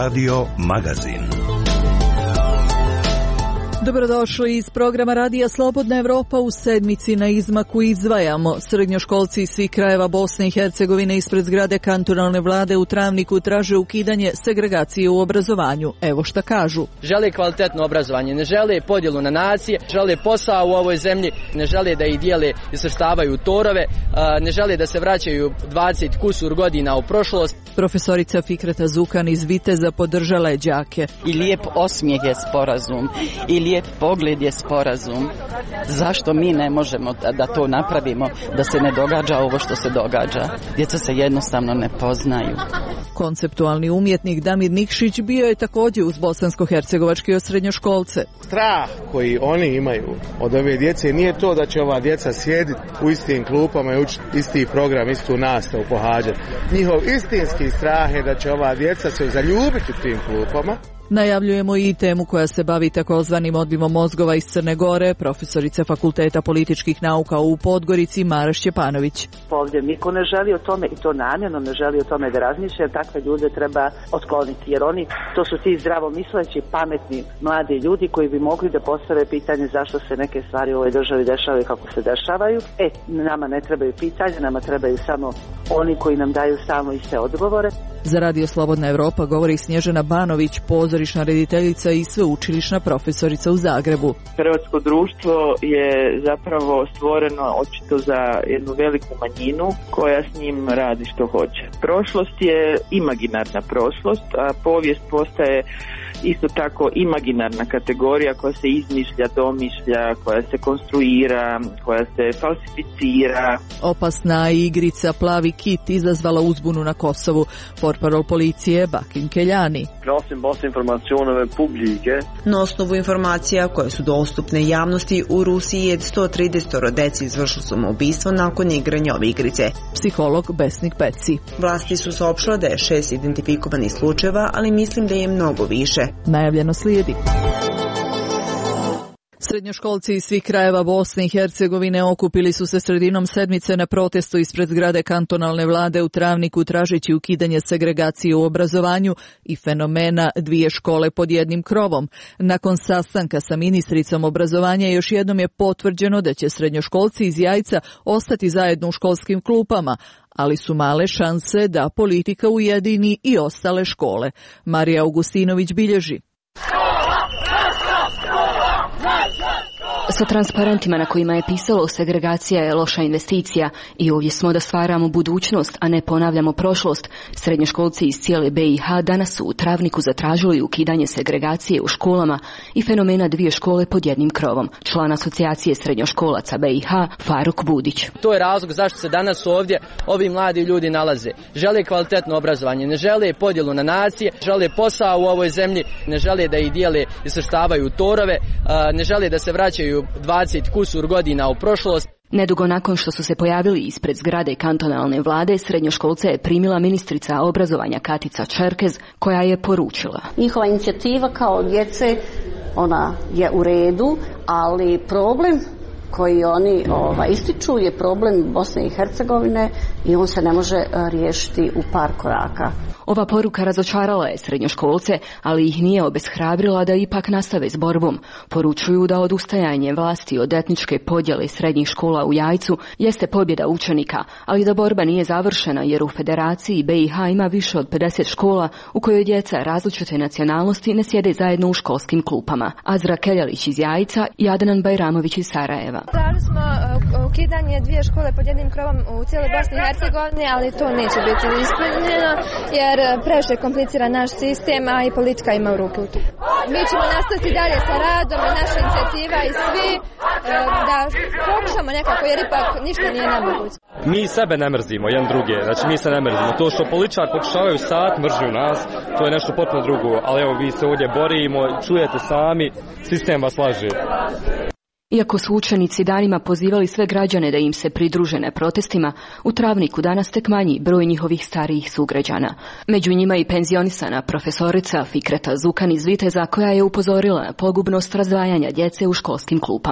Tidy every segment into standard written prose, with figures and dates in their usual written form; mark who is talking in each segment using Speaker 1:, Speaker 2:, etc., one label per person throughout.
Speaker 1: Radio Magazin.
Speaker 2: Dobrodošli iz programa Radija Slobodna Evropa. U sedmici na izmaku izdvajamo. Srednjoškolci iz svih krajeva Bosne i Hercegovine ispred zgrade kantonalne vlade u Travniku traže ukidanje segregacije u obrazovanju. Evo šta kažu.
Speaker 3: Žele kvalitetno obrazovanje, ne žele podjelu na nacije, žele posao u ovoj zemlji, ne žele da ih dijele i svrstavaju u torove, ne žele da se vraćaju 20 kusur godina u prošlost.
Speaker 2: Profesorica Fikreta Zukan iz Viteza podržala je đake.
Speaker 4: I lijep osmijeh je sporazum, i lijep pogled je sporazum. Zašto mi ne možemo da to napravimo, da se ne događa ovo što se događa? Djeca se jednostavno ne poznaju.
Speaker 2: Konceptualni umjetnik Damir Nikšić bio je također uz bosansko-hercegovačke srednjoškolce.
Speaker 5: Strah koji oni imaju od ove djece nije to da će ova djeca sjediti u istim klupama i učiti isti program, istu nastavu pohađati. Njihov istinski strah je da će ova djeca se zaljubiti u tim klupama.
Speaker 2: Najavljujemo i temu koja se bavi takozvanim odlivom mozgova iz Crne Gore, profesorica Fakulteta političkih nauka u Podgorici Mara Šćepanović.
Speaker 6: Ovdje niko ne želi o tome i to namjerno ne želi o tome da razmišlja, takve ljude treba otkloniti jer oni, to su ti zdravomisleći, pametni, mladi ljudi koji bi mogli da postave pitanje zašto se neke stvari u ovoj državi dešavaju kako se dešavaju. Nama ne trebaju pitanja, nama trebaju samo oni koji nam daju samo iste odgovore.
Speaker 2: Za Radio Slobodna Evropa govori Snježana Banović, pozorišna rediteljica i sveučilišna profesorica u Zagrebu.
Speaker 7: Hrvatsko društvo je zapravo stvoreno očito za jednu veliku manjinu koja s njim radi što hoće. Prošlost je imaginarna prošlost, a povijest postaje isto tako imaginarna kategorija koja se izmišlja, domišlja, koja se konstruira, koja se falsificira.
Speaker 2: Opasna igrica Plavi kit izazvala uzbunu na Kosovu. Portparol policije Bakin Keljani.
Speaker 8: Na osnovu informacija koje su dostupne javnosti, u Rusiji je 130 deci izvršilo samoubistvo nakon igranja ove igrice.
Speaker 2: Psiholog Besnik Peci.
Speaker 8: Vlasti su saopštile da je 6 identifikovanih slučajeva, ali mislim da je mnogo više.
Speaker 2: Najavljeno slijedi. Srednjoškolci iz svih krajeva Bosne i Hercegovine okupili su se sredinom sedmice na protestu ispred zgrade kantonalne vlade u Travniku tražeći ukidanje segregacije u obrazovanju i fenomena dvije škole pod jednim krovom. Nakon sastanka sa ministricom obrazovanja još jednom je potvrđeno da će srednjoškolci iz Jajca ostati zajedno u školskim klupama, ali su male šanse da politika ujedini i ostale škole. Marija Augustinović bilježi.
Speaker 9: Sa transparentima na kojima je pisalo segregacija je loša investicija i ovdje smo da stvaramo budućnost, a ne ponavljamo prošlost. Srednjoškolci iz cijele BiH danas su u Travniku zatražili ukidanje segregacije u školama i fenomena dvije škole pod jednim krovom. Član asocijacije srednjoškolaca BiH Faruk Budić.
Speaker 3: To je razlog zašto se danas ovdje ovi mladi ljudi nalaze. Žele kvalitetno obrazovanje, ne žele podjelu na nacije, žele posao u ovoj zemlji, ne žele da ih dijele i svrstavaju u torove, ne žele da se vraćaju 20 kusur godina u prošlost.
Speaker 9: Nedugo nakon što su se pojavili ispred zgrade kantonalne vlade, srednjoškolce je primila ministrica obrazovanja Katica Čerkez, koja je poručila.
Speaker 10: Njihova inicijativa kao djece, ona je u redu, ali problem koji oni ističu je problem Bosne i Hercegovine i on se ne može riješiti u par koraka.
Speaker 9: Ova poruka razočarala je srednjoškolce, ali ih nije obeshrabrila da ipak nastave s borbom. Poručuju da odustajanje vlasti od etničke podjele srednjih škola u Jajcu jeste pobjeda učenika, ali da borba nije završena jer u Federaciji BiH ima više od 50 škola u kojoj djeca različite nacionalnosti ne sjede zajedno u školskim klupama. Azra Keljalić iz Jajca i Adnan Bajramović iz Sarajeva.
Speaker 11: Tražili smo ukidanje dvije škole pod jednim krovom u cijeloj Bosni i Hercegovini, ali to neće biti ispunjeno jer previše komplicira naš sistem, a i politika ima u ruku. Mi ćemo nastaviti dalje sa radom i naša inicijativa i svi da pokušamo nekako jer ipak ništa nije nemoguće.
Speaker 12: Mi sebe ne mrzimo, jedan druge, znači mi se ne mrzimo. To što političar pokušavaju sad mržnju nas, to je nešto potpuno drugo, ali evo vi se ovdje borimo, čujete sami, sistem vas laže.
Speaker 9: Iako su učenici danima pozivali sve građane da im se pridruže na protestima, u Travniku danas tek manji broj njihovih starijih sugrađana. Među njima i penzionisana profesorica Fikreta Zukan iz Viteza koja je upozorila na pogubnost razdvajanja djece u školskim klupama.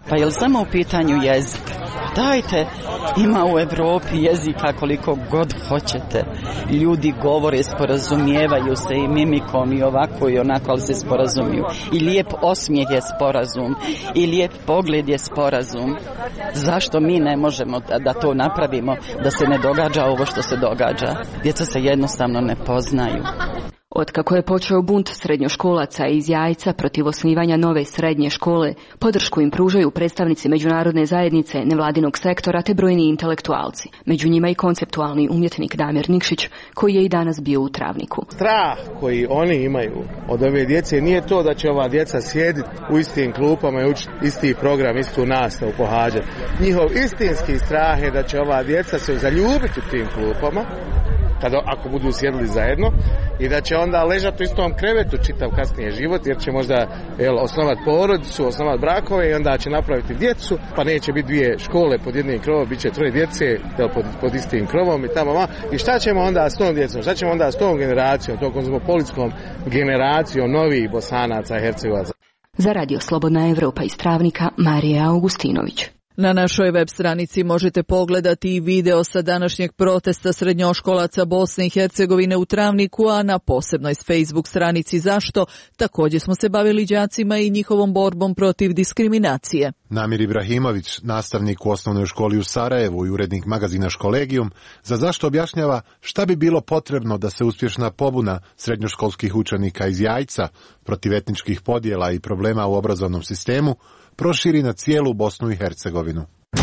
Speaker 4: Pa je li samo u pitanju jezik? Dajte, ima u Europi jezika koliko god hoćete. Ljudi govore, sporazumijevaju se i mimikom i ovako i onako, ali se sporazumiju. I lijep osmijeh je sporazum. I lijep pogled je sporazum. Zašto mi ne možemo da to napravimo, da se ne događa ovo što se događa? Djeca se jednostavno ne poznaju.
Speaker 9: Otkako je počeo bunt srednjoškolaca iz Jajca protiv osnivanja nove srednje škole, podršku im pružaju predstavnici međunarodne zajednice, nevladinog sektora te brojni intelektualci. Među njima i konceptualni umjetnik Damir Nikšić, koji je i danas bio u Travniku.
Speaker 5: Strah koji oni imaju od ove djece nije to da će ova djeca sjediti u istim klupama i učiti isti program, istu nastavu pohađati. Njihov istinski strah je da će ova djeca se zaljubiti u tim klupama, ako budu sjedili zajedno, i da će onda ležati u istom krevetu čitav kasnije život, jer će možda osnovati porodicu, osnovati brakove i onda će napraviti djecu, pa neće biti dvije škole pod jednim krovom, bit će troje djece pod istim krovom i tamo. I šta ćemo onda s tom djecom? Šta ćemo onda s tom generacijom, tom kozmopolitskom generacijom novih Bosanaca i Hercegovaca?
Speaker 9: Za Radio Slobodna Evropa iz Travnika, Marija Augustinović.
Speaker 2: Na našoj web stranici možete pogledati i video sa današnjeg protesta srednjoškolaca Bosne i Hercegovine u Travniku, a na posebnoj Facebook stranici Zašto također smo se bavili đacima i njihovom borbom protiv diskriminacije.
Speaker 1: Namir Ibrahimović, nastavnik u osnovnoj školi u Sarajevu i urednik magazina Školegium, za Zašto objašnjava šta bi bilo potrebno da se uspješna pobuna srednjoškolskih učenika iz Jajca protiv etničkih podjela i problema u obrazovnom sistemu proširi na cijelu Bosnu i Hercegovinu.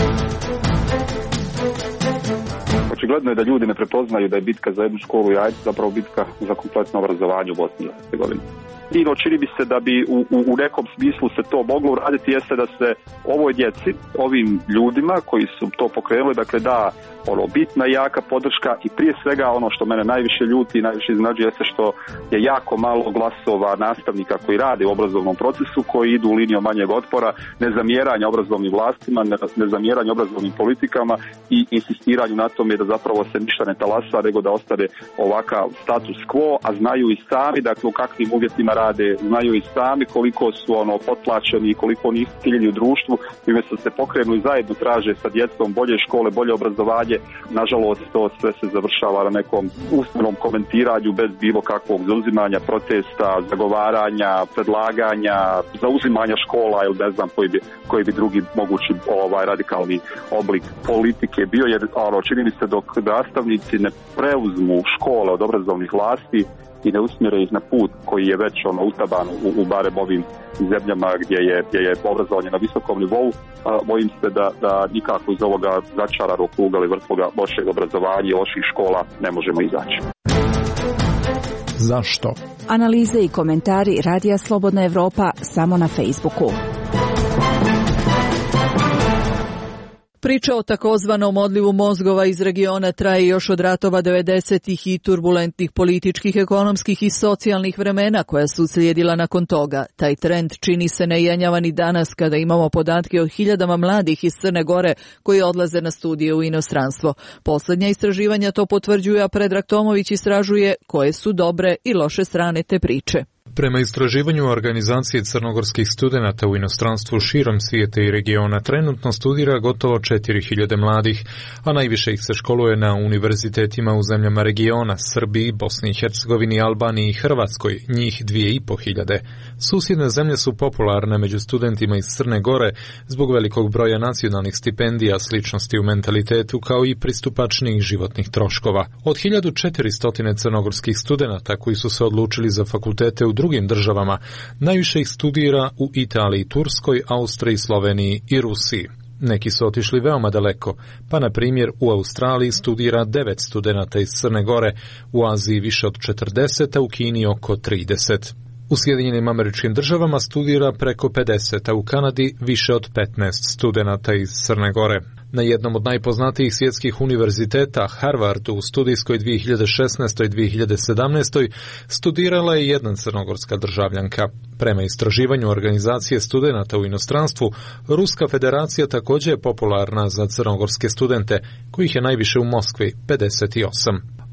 Speaker 13: Očigledno je da ljudi ne prepoznaju da je bitka za jednu školu u Jajcu zapravo bitka za kompletno obrazovanje u Bosni i Hercegovini. I čini bi se da bi u nekom smislu se to moglo uraditi, jeste da se ovoj djeci, ovim ljudima koji su to pokrenuli, dakle da bitna jaka podrška i prije svega ono što mene najviše ljuti i najviše iznenađuje jeste što je jako malo glasova nastavnika koji rade u obrazovnom procesu, koji idu linijom manjeg otpora, nezamjeranja obrazovnim vlastima, nezamjeranja obrazovnim politikama i insistiranju na tome da zapravo se ništa ne talasa, nego da ostane ovakav status quo, a znaju i sami dakle u kakvim uvjetima rade, znaju i sami koliko su potplaćeni i koliko nisu ciljeni u društvu i umjesto se pokrenu i zajedno traže sa djecom bolje škole, bolje obrazovanje. Nažalost, to sve se završava na nekom usmenom komentiranju bez bilo kakvog zauzimanja, protesta, zagovaranja, predlaganja, zauzimanja škola ili ne znam koji bi drugi mogući radikalni oblik politike bio, jer čini mi se dok nastavnici ne preuzmu škole od obrazovnih vlasti i ne usmjere ih na put koji je već utaban u barem ovim zemljama gdje je obrazovanje na visokom nivou, bojim se da nikako iz ovoga začaranog kruga ili vrtloga lošeg obrazovanja i loših škola ne možemo izaći.
Speaker 14: Zašto? Analize i komentari Radija Slobodna Evropa samo na Facebooku.
Speaker 2: Priča o takozvanom odlivu mozgova iz regiona traje još od ratova 90-ih i turbulentnih političkih, ekonomskih i socijalnih vremena koja su slijedila nakon toga. Taj trend čini se nejenjavan i danas kada imamo podatke o hiljadama mladih iz Crne Gore koji odlaze na studije u inostranstvo. Posljednja istraživanja to potvrđuju, a Predrag Tomović istražuje koje su dobre i loše strane te priče.
Speaker 15: Prema istraživanju organizacije crnogorskih studenata u inostranstvu širom svijeta i regiona trenutno studira gotovo 4000 mladih, a najviše ih se školuje na univerzitetima u zemljama regiona, Srbiji, Bosni i Hercegovini, Albaniji i Hrvatskoj, njih 2500. Susjedne zemlje su popularne među studentima iz Crne Gore zbog velikog broja nacionalnih stipendija, sličnosti u mentalitetu kao i pristupačnijih životnih troškova. Od 1400 crnogorskih studenata koji su se odlučili za fakultete u drugim državama, najviše ih studira u Italiji, Turskoj, Austriji, Sloveniji i Rusiji. Neki su otišli veoma daleko, pa na primjer u Australiji studira 9 studenata iz Crne Gore, u Aziji više od 40, a u Kini oko 30. U Sjedinjenim Američkim Državama studira preko 50, a u Kanadi više od 15 studenata iz Crne Gore. Na jednom od najpoznatijih svjetskih univerziteta, Harvardu, u studijskoj 2016. i 2017. studirala je jedna crnogorska državljanka. Prema istraživanju organizacije studenata u inostranstvu, Ruska federacija također je popularna za crnogorske studente, kojih je najviše u Moskvi, 58.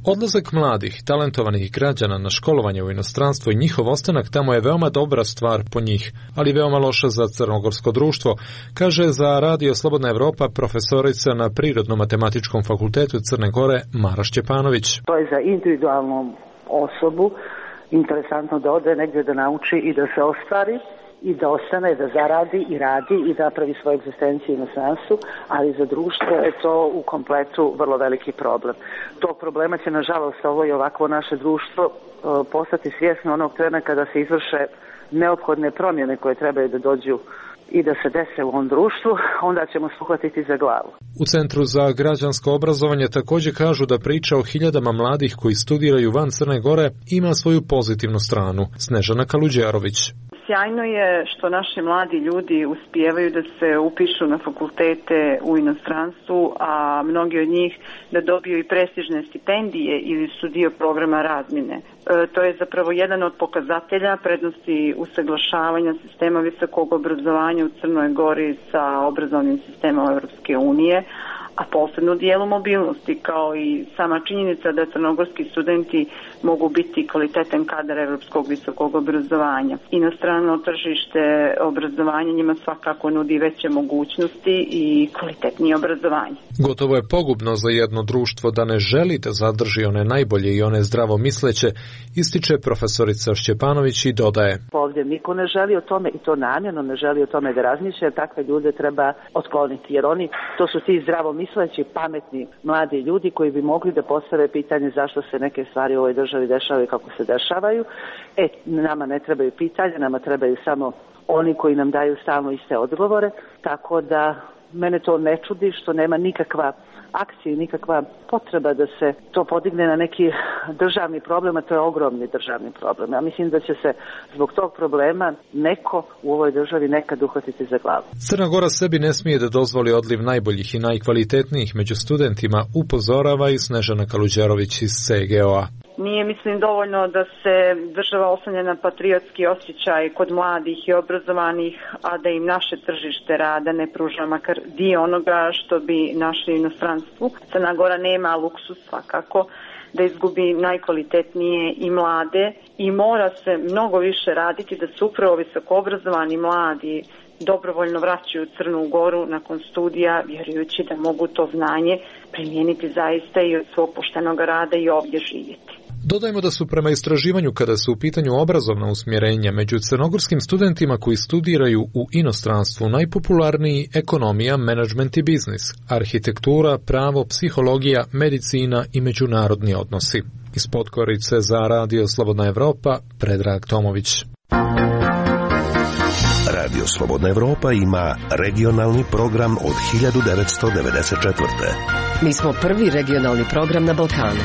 Speaker 15: Odlazak mladih, talentovanih građana na školovanje u inostranstvo i njihov ostanak tamo je veoma dobra stvar po njih, ali veoma loša za crnogorsko društvo, kaže za Radio Slobodna Evropa profesorica na Prirodno-matematičkom fakultetu Crne Gore Mara Šćepanović.
Speaker 6: To je za individualnu osobu interesantno da ode negdje da nauči i da se ostvari i da ostane, da zaradi i radi i da napravi svoju egzistenciju na inostranstvu, ali za društvo je to u kompletu vrlo veliki problem. Tog problema će, nažalost, ovo i ovako naše društvo postati svjesno onog trena kada se izvrše neophodne promjene koje trebaju da dođu i da se dese u ovom društvu, onda ćemo se uhvatiti za glavu.
Speaker 15: U Centru za građansko obrazovanje također kažu da priča o hiljadama mladih koji studiraju van Crne Gore ima svoju pozitivnu stranu. Snežana Kaluđerović.
Speaker 16: Sjajno je što naši mladi ljudi uspijevaju da se upišu na fakultete u inostranstvu, a mnogi od njih da dobiju i prestižne stipendije ili su dio programa razmjene. To je zapravo jedan od pokazatelja prednosti usaglašavanja sistema visokog obrazovanja u Crnoj Gori sa obrazovnim sistemom Europske unije, a posebno dijelu mobilnosti, kao i sama činjenica da crnogorski studenti mogu biti kvalitetan kadar europskog visokog obrazovanja. Inostrano tržište obrazovanja njima svakako nudi veće mogućnosti i kvalitetnije obrazovanje.
Speaker 15: Gotovo je pogubno za jedno društvo da ne želi da zadrži one najbolje i one zdravo misleće, ističe profesorica Šćepanović i dodaje.
Speaker 6: Ovdje niko ne želi o tome, i to namjerno ne želi o tome da razmišlja, jer takve ljude treba otkloniti, jer oni, to su ti zdravo misleći, pametni, mladi ljudi koji bi mogli da postave pitanje zašto se neke stvari u ovoj državi dešavaju kako se dešavaju. Nama ne trebaju pitanja, nama trebaju samo oni koji nam daju stalno iste odgovore, tako da mene to ne čudi što nema nikakva akcija, nikakva potreba da se to podigne na neki državni problem, a to je ogromni državni problem. Ja mislim da će se zbog tog problema neko u ovoj državi nekad uhvatiti za glavu.
Speaker 15: Crna Gora sebi ne smije da dozvoli odliv najboljih i najkvalitetnijih među studentima, upozorava i Snežana Kaluđerović iz CGO-a.
Speaker 16: Nije, mislim, dovoljno da se država oslanja na patriotski osjećaj kod mladih i obrazovanih, a da im naše tržište rada ne pruža makar dio onoga što bi našli u inostranstvu. Crna Gora nema luksus svakako da izgubi najkvalitetnije i mlade i mora se mnogo više raditi da se upravo visoko obrazovani mladi dobrovoljno vraćaju u Crnu Goru nakon studija, vjerujući da mogu to znanje primijeniti zaista i od svog poštenog rada i ovdje živjeti.
Speaker 15: Dodajmo da su prema istraživanju kada su u pitanju obrazovna usmjerenja među crnogorskim studentima koji studiraju u inostranstvu najpopularniji ekonomija, menadžment i biznis, arhitektura, pravo, psihologija, medicina i međunarodni odnosi. Iz Podgorice za Radio Slobodna Evropa, Predrag Tomović.
Speaker 17: Radio Slobodna Evropa ima regionalni program od 1994.
Speaker 18: Mi smo prvi regionalni program na Balkanu.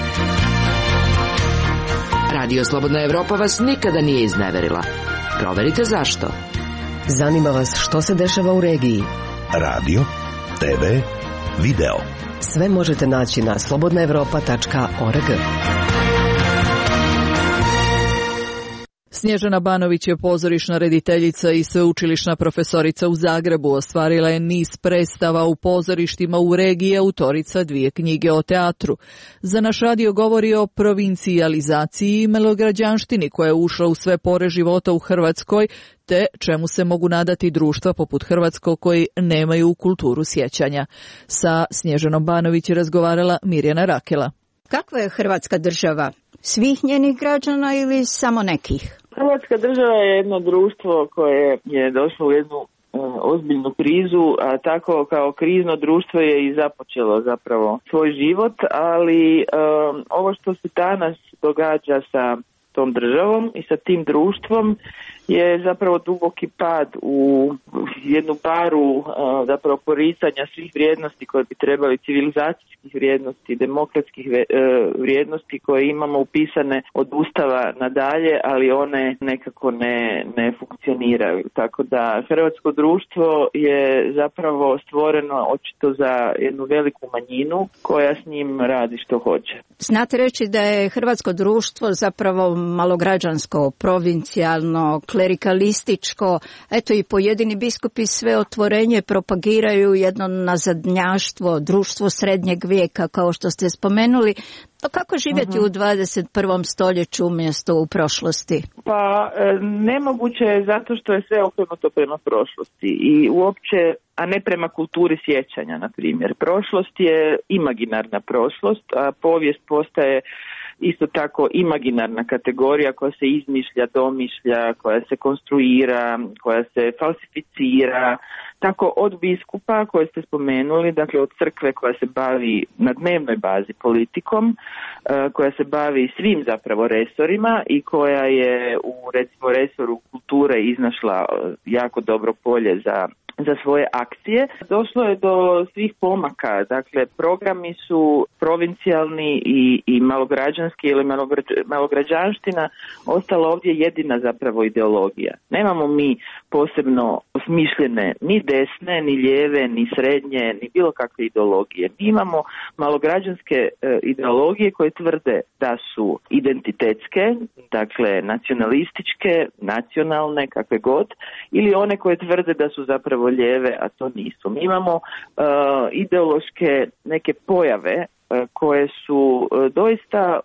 Speaker 18: Radio Slobodna Evropa vas nikada nije izneverila. Proverite zašto. Zanima vas što se dešava u regiji.
Speaker 17: Radio, TV, video.
Speaker 18: Sve možete naći na slobodnaevropa.org.
Speaker 2: Snježana Banović je pozorišna rediteljica i sveučilišna profesorica u Zagrebu. Ostvarila je niz predstava u pozorištima u regiji, autorica 2 knjige o teatru. Za naš radio govori o provincijalizaciji i melograđanštini koja je ušla u sve pore života u Hrvatskoj, te čemu se mogu nadati društva poput hrvatskog koji nemaju kulturu sjećanja. Sa Snježanom Banović je razgovarala Mirjana Rakela.
Speaker 19: Kakva je Hrvatska država? Svih njenih građana ili samo nekih?
Speaker 7: Hrvatska država je jedno društvo koje je došlo u jednu ozbiljnu krizu, a tako kao krizno društvo je i započelo zapravo svoj život, ali ovo što se danas događa sa tom državom i sa tim društvom je zapravo duboki pad u jednu paru zapravo poricanja svih vrijednosti koje bi trebali, civilizacijskih vrijednosti, demokratskih vrijednosti koje imamo upisane od Ustava nadalje, ali one nekako ne funkcioniraju. Tako da hrvatsko društvo je zapravo stvoreno očito za jednu veliku manjinu koja s njim radi što hoće.
Speaker 19: Znate reći da je hrvatsko društvo zapravo malograđansko, provincijalno, klerikalističko, eto i pojedini biskupi sve otvorenje propagiraju jedno nazadnjaštvo, društvo srednjeg vijeka, kao što ste spomenuli. A kako živjeti u 21. stoljeću umjesto u prošlosti?
Speaker 7: Pa nemoguće je zato što je sve okrenuto prema prošlosti i uopće, a ne prema kulturi sjećanja, na primjer. Prošlost je imaginarna prošlost, a povijest postaje isto tako imaginarna kategorija koja se izmišlja, domišlja, koja se konstruira, koja se falsificira, tako od biskupa koje ste spomenuli, dakle od crkve koja se bavi na dnevnoj bazi politikom, koja se bavi svim zapravo resorima i koja je u recimo resoru kulture iznašla jako dobro polje za svoje akcije. Došlo je do svih pomaka, dakle programi su provincijalni i malograđanski ili malograđanština ostala ovdje jedina zapravo ideologija. Nemamo mi posebno osmišljene ni desne, ni lijeve, ni srednje, ni bilo kakve ideologije. Mi imamo malograđanske ideologije koje tvrde da su identitetske, dakle nacionalističke, nacionalne, kakve god, ili one koje tvrde da su zapravo lijeve, a to nisu. Mi imamo ideološke neke pojave koje su doista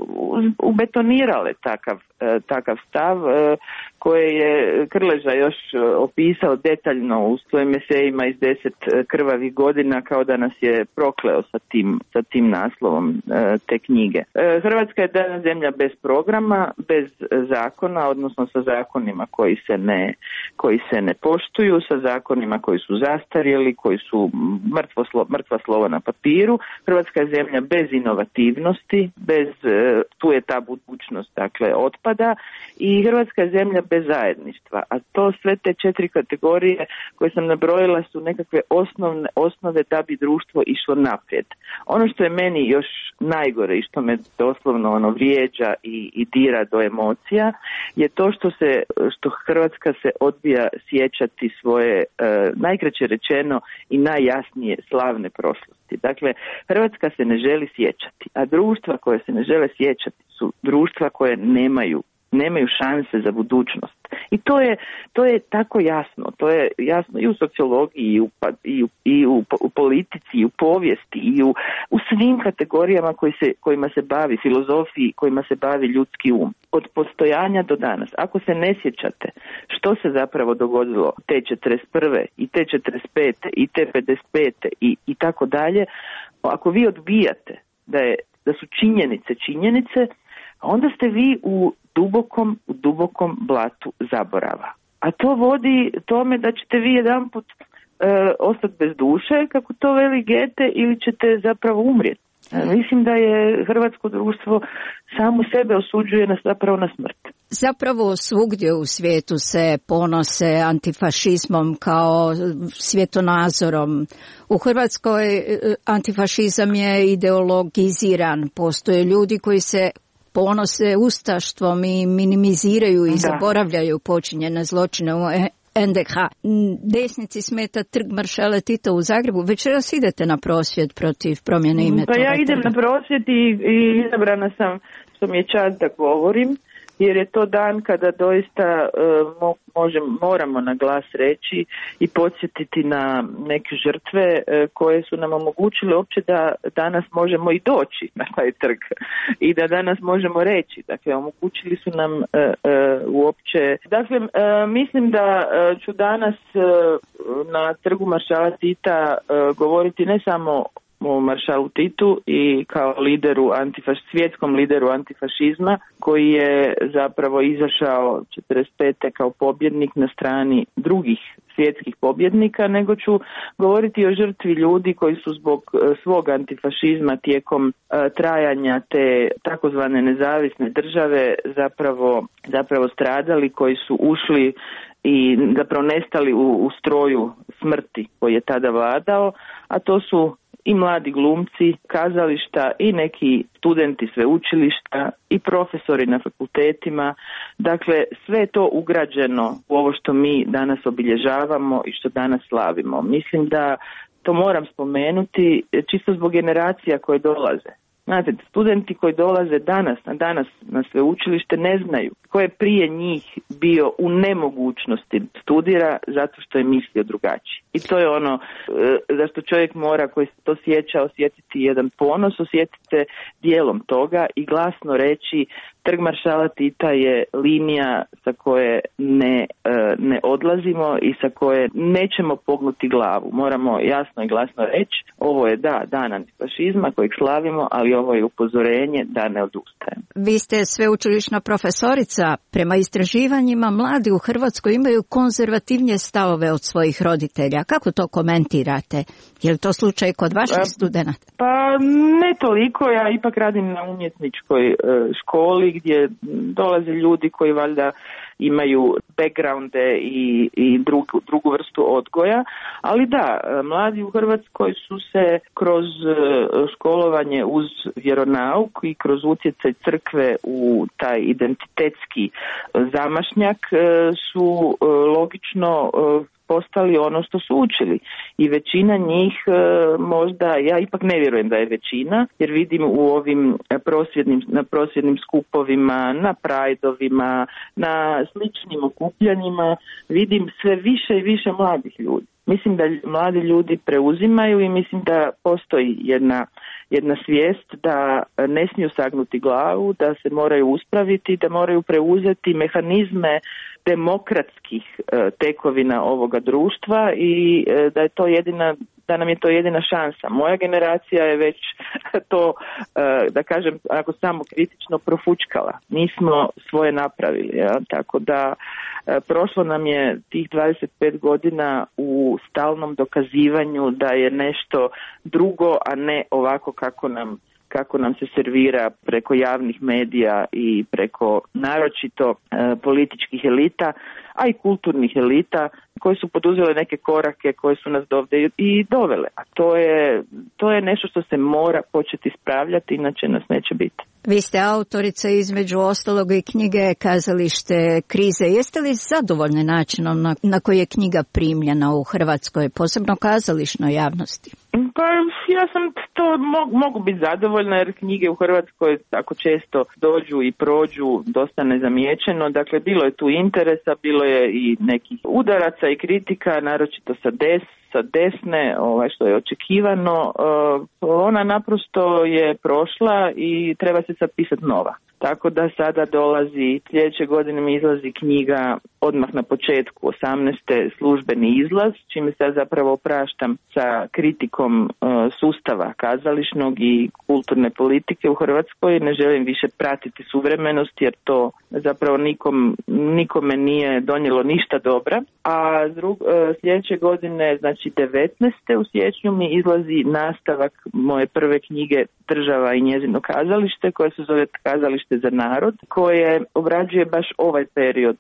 Speaker 7: ubetonirale takav stav koje je Krleža još opisao detaljno u svojim esejima iz 10 krvavih godina, kao da nas je prokleo sa tim naslovom te knjige. Hrvatska je danas zemlja bez programa, bez zakona, odnosno sa zakonima koji se ne poštuju, sa zakonima koji su zastarjeli, koji su mrtva slova na papiru. Hrvatska je zemlja bez inovativnosti, tu je ta budućnost, dakle, otpada, i Hrvatska je zemlja bez zajedništva, a to sve te 4 kategorije koje sam nabrojila su nekakve osnove da bi društvo išlo naprijed. Ono što je meni još najgore i što me doslovno vrijeđa i dira do emocija je to što Hrvatska se odbija sjećati svoje, najkraće rečeno i najjasnije, slavne prošlosti. Dakle, Hrvatska se ne želi sjećati, a društva koje se ne žele sjećati su društva koje nemaju šanse za budućnost. I to je tako jasno. To je jasno i u sociologiji, i u politici, i u povijesti, i u svim kategorijama kojima se bavi, filozofiji kojima se bavi ljudski um. Od postojanja do danas. Ako se ne sjećate što se zapravo dogodilo te 41. i te 45. i te 55. i tako dalje, ako vi odbijate da su činjenice, onda ste vi u dubokom blatu zaborava. A to vodi tome da ćete vi jedanput ostati bez duše, kako to veli Goethe, ili ćete zapravo umrijeti. Mislim da je hrvatsko društvo samo sebe osuđuje zapravo na smrt.
Speaker 19: Zapravo svugdje u svijetu se ponose antifašizmom kao svjetonazorom. U Hrvatskoj antifašizam je ideologiziran. Postoje ljudi koji se ponose ustaštvom i minimiziraju i zaboravljaju počinjene zločine u NDH. Desnici smeta trg maršala Tita u Zagrebu. Večeras idete na prosvjed protiv promjene imena.
Speaker 7: Pa ja idem na prosvjed i izabrana sam, što mi je čast da govorim, jer je to dan kada doista moramo na glas reći i podsjetiti na neke žrtve koje su nam omogućile uopće da danas možemo i doći na taj trg i da danas možemo reći. Dakle, omogućili su nam uopće. Dakle, mislim da ću danas na trgu maršala Tita govoriti ne samo o maršalu Titu i kao svjetskom lideru antifašizma koji je zapravo izašao 45. kao pobjednik na strani drugih svjetskih pobjednika, nego ću govoriti o žrtvi ljudi koji su zbog svog antifašizma tijekom trajanja te takozvane nezavisne države zapravo stradali, koji su ušli i zapravo nestali u stroju smrti koji je tada vladao, a to su i mladi glumci kazališta i neki studenti sveučilišta i profesori na fakultetima. Dakle, sve je to ugrađeno u ovo što mi danas obilježavamo i što danas slavimo. Mislim da to moram spomenuti čisto zbog generacija koje dolaze. Znate, studenti koji dolaze danas na sveučilište ne znaju ko je prije njih bio u nemogućnosti studira zato što je mislio drugačije. I to je ono zašto čovjek mora, koji se to sjeća, osjetiti jedan ponos, osjetiti se dijelom toga i glasno reći Trg maršala Tita je linija sa koje ne odlazimo i sa koje nećemo pognuti glavu. Moramo jasno i glasno reći, ovo je dan antifašizma kojeg slavimo, ali ovo je upozorenje da ne odustajemo.
Speaker 19: Vi ste sveučilišna profesorica. Prema istraživanjima mladi u Hrvatskoj imaju konzervativnije stavove od svojih roditelja. Kako to komentirate? Je li to slučaj kod vaših studenata?
Speaker 7: Pa ne toliko, ja ipak radim na umjetničkoj školi gdje dolaze ljudi koji valjda imaju backgrounde i drugu vrstu odgoja, ali da, mladi u Hrvatskoj su se kroz školovanje uz vjeronauk i kroz utjecaj crkve u taj identitetski zamašnjak su logično postali ono što su učili i većina njih možda, ja ipak ne vjerujem da je većina, jer vidim u ovim prosvjednim skupovima, na prajdovima, na sličnim okupljanjima, vidim sve više i više mladih ljudi. Mislim da mladi ljudi preuzimaju i mislim da postoji jedna svijest da ne smiju sagnuti glavu, da se moraju uspraviti, da moraju preuzeti mehanizme demokratskih tekovina ovoga društva i da nam je to jedina šansa. Moja generacija je već to, da kažem, ako samo kritično profučkala. Nismo svoje napravili, ja? Tako da prošlo nam je tih 25 godina u stalnom dokazivanju da je nešto drugo, a ne ovako kako nam se servira preko javnih medija i preko naročito političkih elita, a i kulturnih elita koje su poduzele neke korake koje su nas dovde i dovele. A to je nešto što se mora početi ispravljati, inače nas neće biti.
Speaker 19: Vi ste autorica između ostalog i knjige Kazalište krize. Jeste li zadovoljni načinom na koji je knjiga primljena u Hrvatskoj, posebno kazališnoj javnosti?
Speaker 7: Pa ja sam to mogu biti zadovoljna jer knjige u Hrvatskoj tako često dođu i prođu dosta nezamijećeno. Dakle, bilo je tu interesa, bilo je i nekih udaraca i kritika, naročito sa desne, što je očekivano. Ona naprosto je prošla i treba se sad pisati nova. Tako da sada dolazi, sljedeće godine mi izlazi knjiga odmah na početku 18. službeni izlaz, čime se ja zapravo opraštam sa kritikom sustava kazališnog i kulturne politike u Hrvatskoj. Ne želim više pratiti suvremenost jer to zapravo nikome nije donijelo ništa dobra. A sljedeće godine, znači 19. u siječnju mi izlazi nastavak moje prve knjige Država i njezino kazalište, koje se zove Kazalište za narod, koje obrađuje baš ovaj period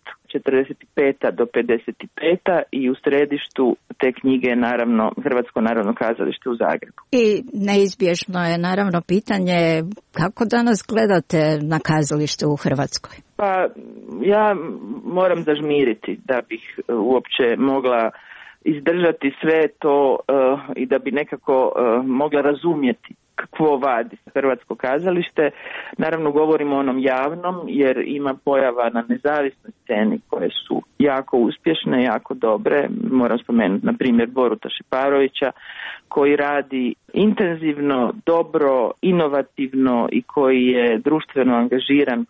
Speaker 7: 45. do 55. i u središtu te knjige je naravno Hrvatsko narodno kazalište u Zagrebu.
Speaker 19: I neizbježno je naravno pitanje kako danas gledate na kazalište u Hrvatskoj?
Speaker 7: Pa ja moram zažmiriti da bih uopće mogla izdržati sve to i da bi nekako mogla razumjeti kakvo vadi Hrvatsko kazalište. Naravno govorimo o onom javnom jer ima pojava na nezavisnoj sceni koje su jako uspješne, jako dobre. Moram spomenuti na primjer Boruta Šeparovića koji radi intenzivno, dobro, inovativno i koji je društveno angažiran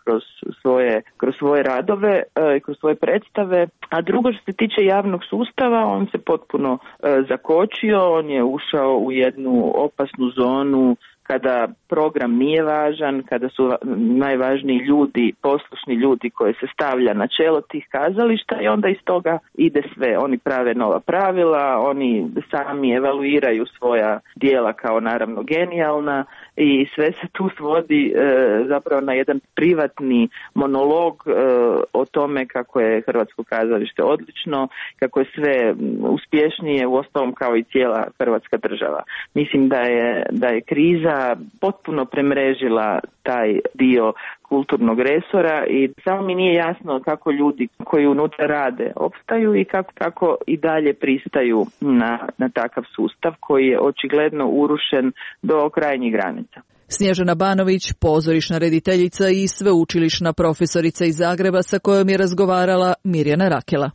Speaker 7: kroz svoje radove i kroz svoje predstave. A drugo, što se tiče javnog sustava, on se potpuno zakočio, on je ušao u jednu opasnu zonu kada program nije važan, kada su najvažniji ljudi, poslušni ljudi koje se stavlja na čelo tih kazališta i onda iz toga ide sve. Oni prave nova pravila, oni sami evaluiraju svoja djela kao naravno genijalna i sve se tu svodi zapravo na jedan privatni monolog o tome kako je Hrvatsko kazalište odlično, kako je sve uspješnije uostalom kao i cijela Hrvatska država. Mislim da je kriza potpuno premrežila taj dio kulturnog resora i samo mi nije jasno kako ljudi koji unutra rade opstaju i kako i dalje pristaju na takav sustav koji je očigledno urušen do krajnjih granica.
Speaker 2: Snježana Banović, pozorišna rediteljica i sveučilišna profesorica iz Zagreba sa kojom je razgovarala Mirjana Rakela.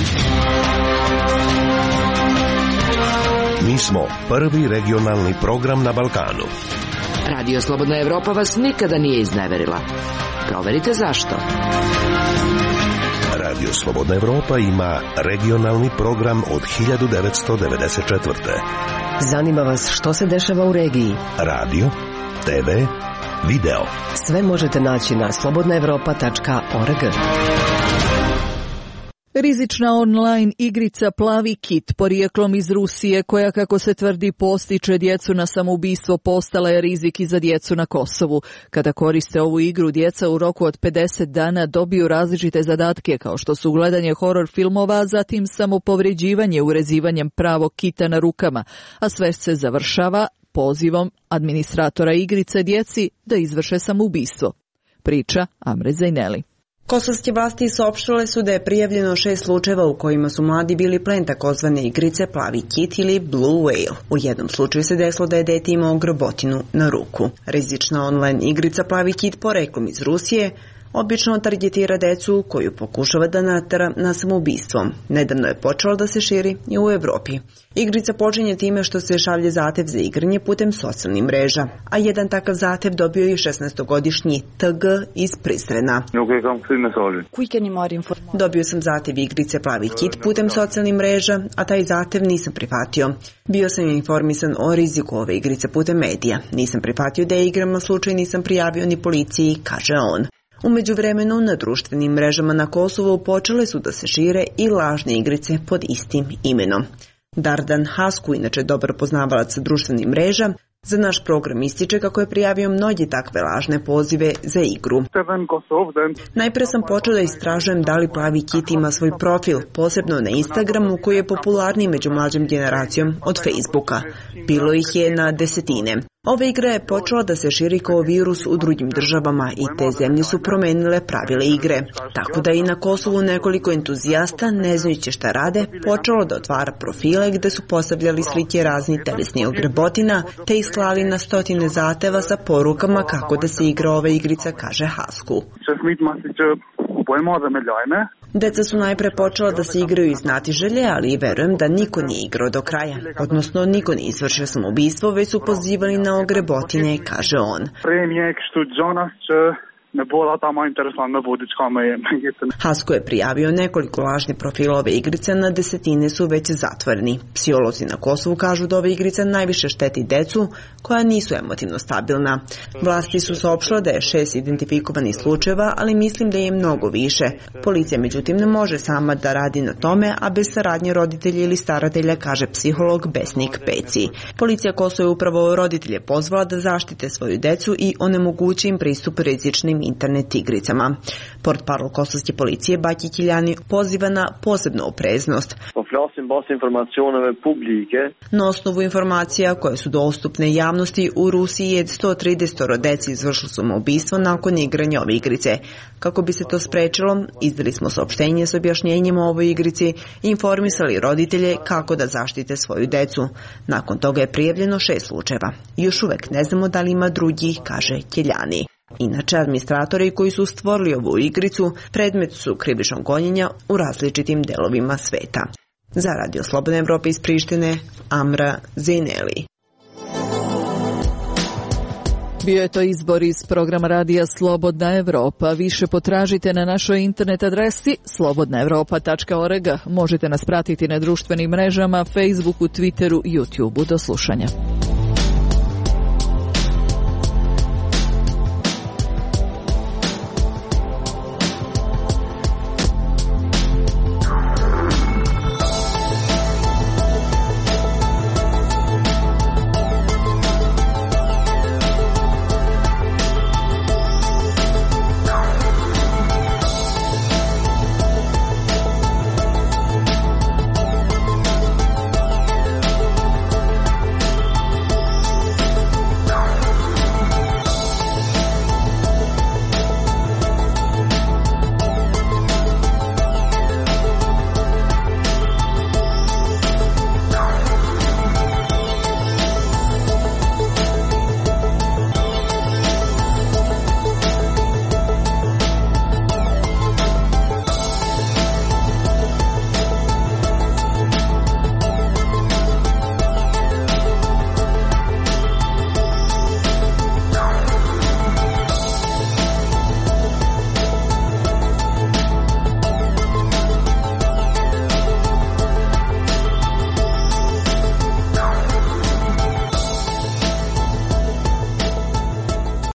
Speaker 17: Mi smo prvi regionalni program na Balkanu.
Speaker 18: Radio Slobodna Evropa vas nikada nije izneverila. Proverite zašto.
Speaker 17: Radio Slobodna Evropa ima regionalni program od 1994.
Speaker 18: Zanima vas što se dešava u regiji?
Speaker 17: Radio, TV, video.
Speaker 18: Sve možete naći na slobodnaevropa.org.
Speaker 2: Rizična online igrica Plavi kit, porijeklom iz Rusije, koja, kako se tvrdi, postiče djecu na samoubistvo, postala je rizik i za djecu na Kosovu. Kada koriste ovu igru, djeca u roku od 50 dana dobiju različite zadatke, kao što su gledanje horor filmova, zatim samopovređivanje urezivanjem pravog kita na rukama, a sve se završava pozivom administratora igrice djeci da izvrše samoubistvo. Priča Amre Zajneli.
Speaker 8: Kosovske vlasti saopštile su da je prijavljeno 6 slučajeva u kojima su mladi bili plen takozvane igrice Plavi kit ili Blue Whale. U jednom slučaju se desilo da je dete imao grbotinu na ruku. Rizična online igrica Plavi kit, poreklom iz Rusije, obično targetira decu koju pokušava da natera na samoubistvo. Nedavno je počelo da se širi i u Evropi. Igrica počinje time što se šalje zahtev za igranje putem socijalnih mreža, a jedan takav zahtev dobio je 16-godišnji TG iz Prizrena. Dobio sam zahtev igrice Plavi kit putem socijalnih mreža, a taj zahtev nisam prihvatio. Bio sam informisan o riziku ove igrice putem medija. Nisam prihvatio da je igram, na slučaj nisam prijavio ni policiji, kaže on. U međuvremenu na društvenim mrežama na Kosovu počele su da se šire i lažne igrice pod istim imenom. Dardan Hasku, inače dobar poznavalac društvenih mreža, za naš program ističe kako je prijavio mnoge takve lažne pozive za igru. Najpre sam počeo da istražujem da li Plavi kit ima svoj profil, posebno na Instagramu, koji je popularniji među mlađom generacijom od Facebooka. Bilo ih je na desetine. Ova igra je počela da se širi kao virus u drugim državama i te zemlje su promenile pravile igre. Tako da i na Kosovu nekoliko entuzijasta, ne znajući šta rade, počelo da otvara profile gde su postavljali slike raznih telesnih ogrebotina, te ih slali na stotine zahteva sa porukama kako da se igra ova igrica, kaže Hasku. Deca su najpre počela da se igraju iz znatiželje, ali verujem da niko nije igrao do kraja. Odnosno, niko nije izvršio samoubistvo, već su pozivali na ogrebotine, kaže on. Hasko je prijavio nekoliko lažnih profila ove igrice, na desetine su već zatvoreni. Psiholozi na Kosovu kažu da ova igrica najviše šteti decu koja nisu emotivno stabilna. Vlasti su saopštile da je 6 identifikovanih slučajeva, ali mislim da je mnogo više. Policija međutim ne može sama da radi na tome, a bez saradnje roditelja ili staratelja, kaže psiholog Besnik Peci. Policija Kosova je upravo roditelje pozvala da zaštite svoju decu i onemogući im pristup rizičnim internet igricama. Portparol kosovske policije Baki Kiljani poziva na posebnu opreznost. Na osnovu informacija koje su dostupne javnosti, u Rusiji je 130 deci izvršilo samoubistvo nakon igranja ove igrice. Kako bi se to sprečilo, izdali smo saopštenje s objašnjenjem o ovoj igrici i informisali roditelje kako da zaštite svoju decu. Nakon toga je prijavljeno 6 slučajeva. Još uvek ne znamo da li ima drugih, kaže Kiljani. Inače, administratori koji su stvorili ovu igricu predmet su krivičnog gonjenja u različitim delovima sveta. Za Radio Slobodna Evropa iz Prištine, Amra Zajneli.
Speaker 2: Bio je to izbor iz programa Radija Slobodna Evropa. Više potražite na našoj internet adresi slobodnaevropa.org. Možete nas pratiti na društvenim mrežama, Facebooku, Twitteru, YouTubeu. Do slušanja.